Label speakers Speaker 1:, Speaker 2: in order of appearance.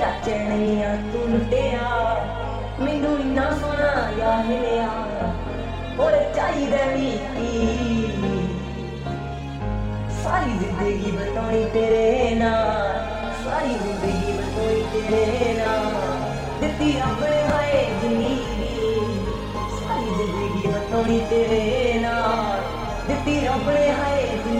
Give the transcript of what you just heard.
Speaker 1: ਚਾਚਣੀਆਂ ਤੂੰ ਲੁੱਟਿਆ ਮੈਨੂੰ ਇੰਨਾ ਸੋਹਣਾ ਯਾਰ ਮਿਲਿਆ ਹੁਣ ਚਾਹੀਦਾ ਵੀ ਕੀ ਸਾਰੀ ਜ਼ਿੰਦਗੀ ਬਿਤਾਉਣੀ ਤੇਰੇ ਨਾਲ ਸਾਰੀ ਜ਼ਿੰਦਗੀ ਬਿਤਾਉਣੀ ਤੇਰੇ ਨਾਲ ਦਿੱਤੀ ਰੱਬ ਨੇ ਹਾਏ ਜ਼ਿੰਦਗੀ ਸਾਰੀ ਜ਼ਿੰਦਗੀ ਬਿਤਾਉਣੀ ਤੇਰੇ ਨਾਲ ਦਿੱਤੀ ਰੱਬ ਨੇ ਹਾਏ